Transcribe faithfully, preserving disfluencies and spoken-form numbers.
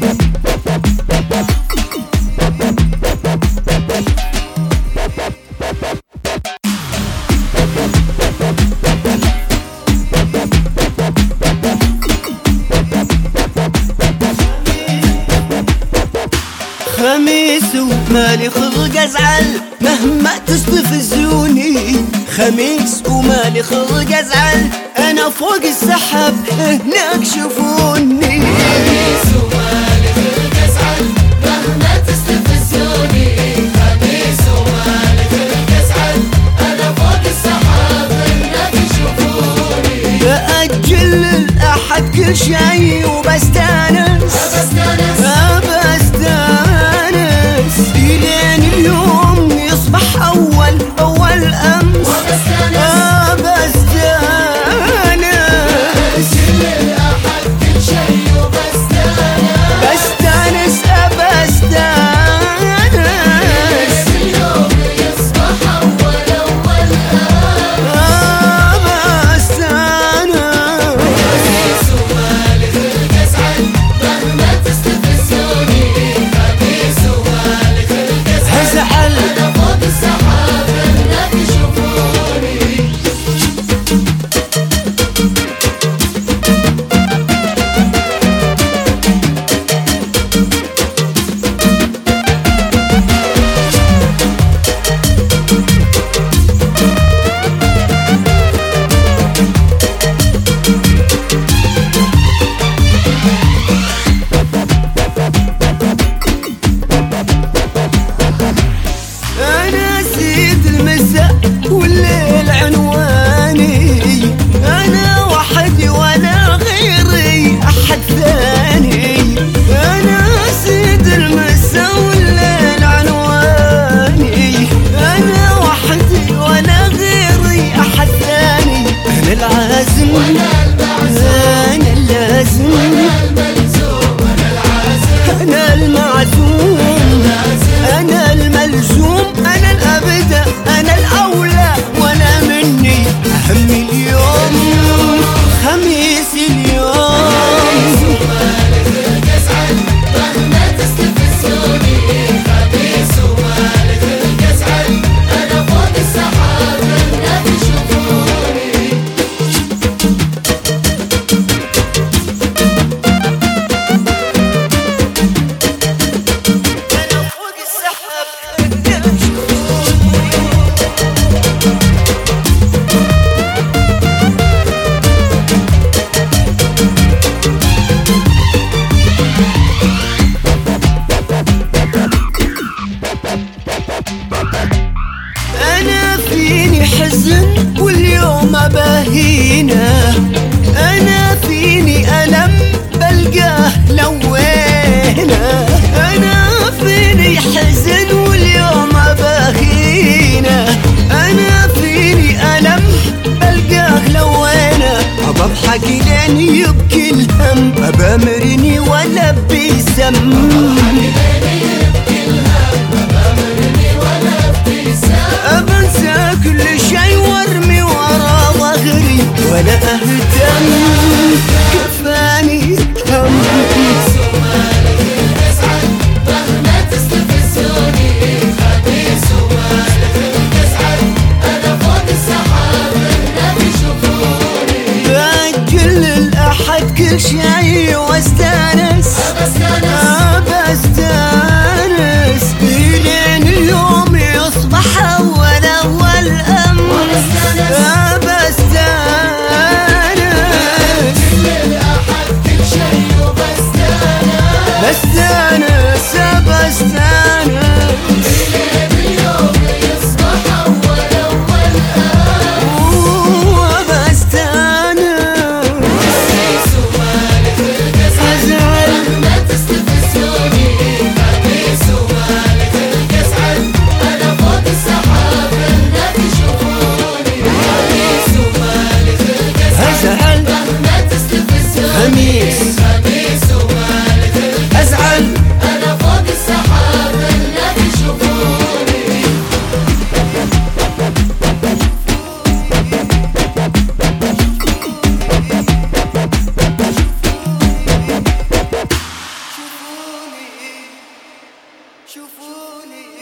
خميس ومالي خلق ازعل مهما تستفزوني، خميس ومالي خلق ازعل انا فوق السحب هناك شوفوني. خميس ومالي خلق ازعل مهما تستفزوني، خميس ومالي خلق ازعل انا فوق السحب هناك شوفوني. بأجل الأحد كل شي وبستانس بستانس بستانس إلين اليوم يصبح أول أول أمس وبستانس بستانس كل الأحد كل شي وبستانس بستانس بستانس اليوم يصبح أول أول بستانس. خميس ومالي خلق ازعل مهما تستفزوني، خميس ومالي خلق ازعل هزعل أنا فوق السحاب هناك يشوفوني. أنا سيد المساء والليل عنواني، أنا وحدي ولا غيري أحد ثاني. أنا سيد المساء والليل عنواني، أنا وحدي ولا غيري أحد ثاني. أنا العازم أنا المعزوم أنا اللازم أنا الملزوم أنا العازم أنا المعزوم أنا الملزوم أنا الأبدع أنا الأولى وأنا مني أهم اليوم خميس اليوم. ومالي خلق ازعل مهما تستفزوني، خميس ومالي خلق ازعل أنا فوق السحاب هناك يشوفوني. أنا فوق السحاب أنا فيني حزن واليوم أباهينا، أنا فيني ألم بلقاه لوينا، أنا فيني حزن واليوم أباهينا، أنا فيني ألم بلقاه لوينا. أبى أضحك لين يبكي الهم، أبى أمرني ولا بيسم، أبى أنسى كل شي وارمي ورا ظهري ولا أهتم كفاني هم. خميس ومالي خلق ازعل مهما تستفزوني، خميس ومالي خلق ازعل أنا فوق السحاب هناك يشوفوني. بأجل الأحد كل شي واستانس بستانس بستانس إلين اليوم يصبح أول أول أمس بستانس كل الأحد كل شي وبستانس بستانس بستانس اليوم يصبح أول أول وبستانس. خميس ومالي خلق ازعل أزعل مهما تستفزوني، خميس ومالي خلق ازعل أنا فوق السحاب هناك يشوفوني. خميس ومالي خلق ازعل أزعل مهما تستفزوني، خميس خميس ومالي خلق أزعل أنا فوق السحاب هناك يشوفوني. تشوفوني